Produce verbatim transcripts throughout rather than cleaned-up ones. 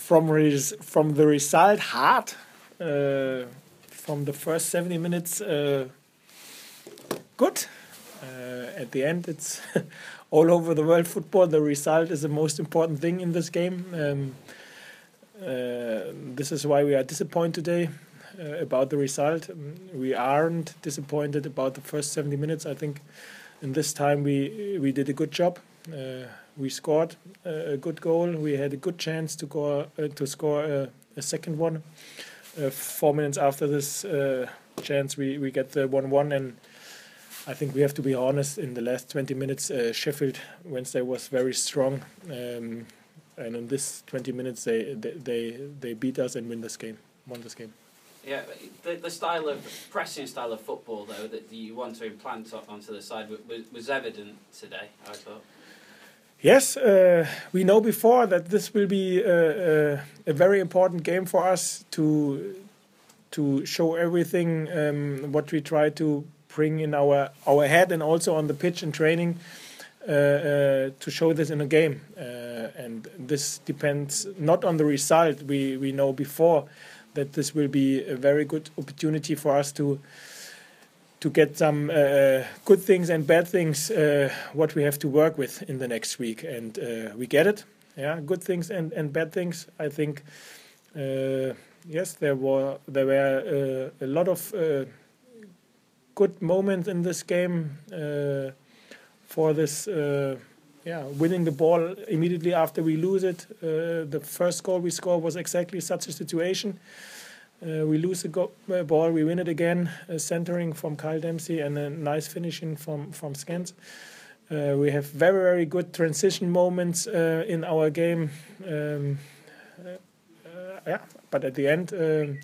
from res- from the result, hard. Uh, from the first seventy minutes, uh, good. Uh, at the end, it's all over the world football. The result is the most important thing in this game. Um, uh, this is why we are disappointed today uh, about the result. We aren't disappointed about the first seventy minutes. I think in this time we we did a good job. Uh, we scored a good goal. We had a good chance to go uh, to score a, a second one. Uh, four minutes after this uh, chance, we, we get the one one, and I think we have to be honest. In the last twenty minutes, uh, Sheffield Wednesday was very strong, um, and in this twenty minutes, they, they they they beat us and win this game, won this game. Yeah, the, the style of pressing style of football though that you want to implant onto the side was, was evident today, I thought. Yes, uh, we know before that this will be a, a, a very important game for us to to show everything um, what we try to bring in our our head and also on the pitch and training uh, uh, to show this in a game. Uh, and this depends not on the result. We we know before that this will be a very good opportunity for us to. to get some uh, good things and bad things, uh, what we have to work with in the next week. And uh, we get it, yeah, good things and, and bad things. I think, uh, yes, there were there were uh, a lot of uh, good moments in this game uh, for this, uh, yeah, winning the ball immediately after we lose it. Uh, the first goal we scored was exactly such a situation. Uh, we lose the go- uh, ball, we win it again, uh, centering from Kyle Dempsey and a nice finishing from, from Scans. Uh, we have very, very good transition moments uh, in our game. Um, uh, uh, yeah, but at the end, uh,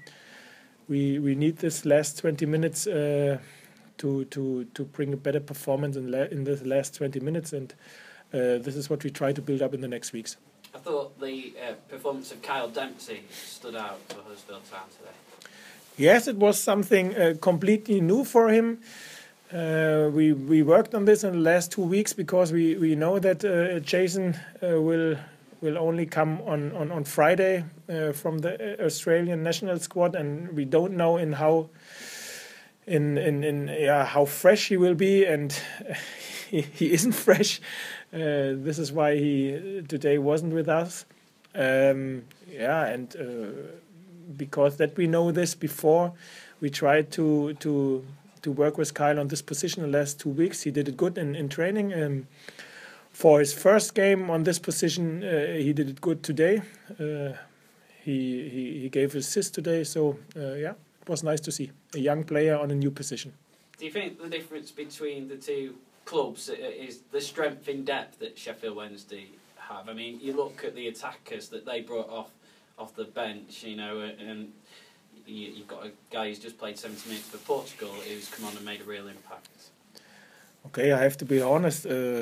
we we need this last twenty minutes uh, to to to bring a better performance in, la- in the last twenty minutes, and uh, this is what we try to build up in the next weeks. I thought the uh, performance of Kyle Dempsey stood out for Huddersfield Town today. Yes, it was something uh, completely new for him. Uh, we we worked on this in the last two weeks because we, we know that uh, Jason uh, will will only come on, on, on Friday uh, from the Australian national squad, and we don't know in how in in, in yeah how fresh he will be, and he, he isn't fresh. Uh, this is why he today wasn't with us. Um, yeah, and uh, because that we know this before, we tried to to to work with Kyle on this position the last two weeks. He did it good in, in training. Um, for his first game on this position, uh, he did it good today. Uh, he, he he gave assist today, so uh, yeah, it was nice to see a young player on a new position. Do you think the difference between the two clubs is the strength in depth that Sheffield Wednesday have? I mean, you look at the attackers that they brought off off the bench, you know, and you, you've got a guy who's just played seventy minutes for Portugal who's come on and made a real impact. Okay, I have to be honest. Uh,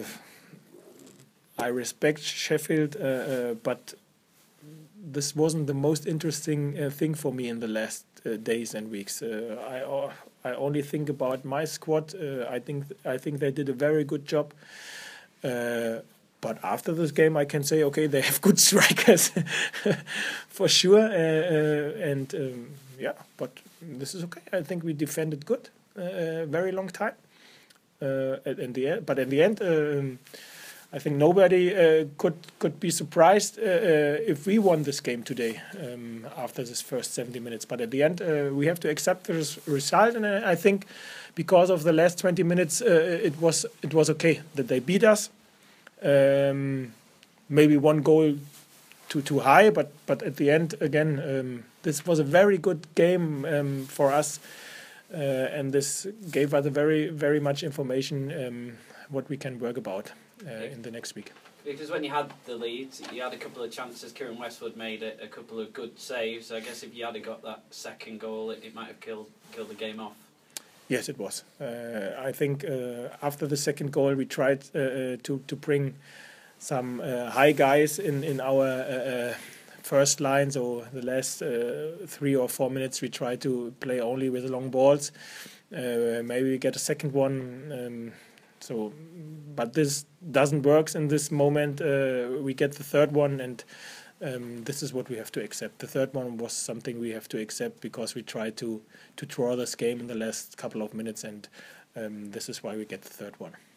I respect Sheffield, uh, uh, but this wasn't the most interesting uh, thing for me in the last uh, days and weeks. Uh, I uh, I only think about my squad. Uh, I think I think they did a very good job. Uh, but after this game, I can say, okay, they have good strikers for sure. Uh, uh, and um, yeah, but this is okay. I think we defended good, uh, a very long time. Uh, in the end, but in the end. Um, I think nobody uh, could could be surprised uh, uh, if we won this game today um, after this first seventy minutes. But at the end, uh, we have to accept the res- result, and I think because of the last twenty minutes, uh, it was it was okay that they beat us. Um, maybe one goal too too high, but but at the end, again, um, this was a very good game um, for us, uh, and this gave us a very very much information um, what we can work about. Uh, in the next week. Because when you had the lead, you had a couple of chances. Kieran Westwood made a, a couple of good saves. I guess if you had got that second goal, it, it might have killed killed the game off. Yes, it was. Uh, I think uh, after the second goal, we tried uh, uh, to to bring some uh, high guys in in our uh, uh, first line. So the last uh, three or four minutes, we tried to play only with long balls. Uh, maybe we get a second one. Um, So, but this doesn't work in this moment. Uh, we get the third one, and um, this is what we have to accept. The third one was something we have to accept because we tried to to draw this game in the last couple of minutes, and um, this is why we get the third one.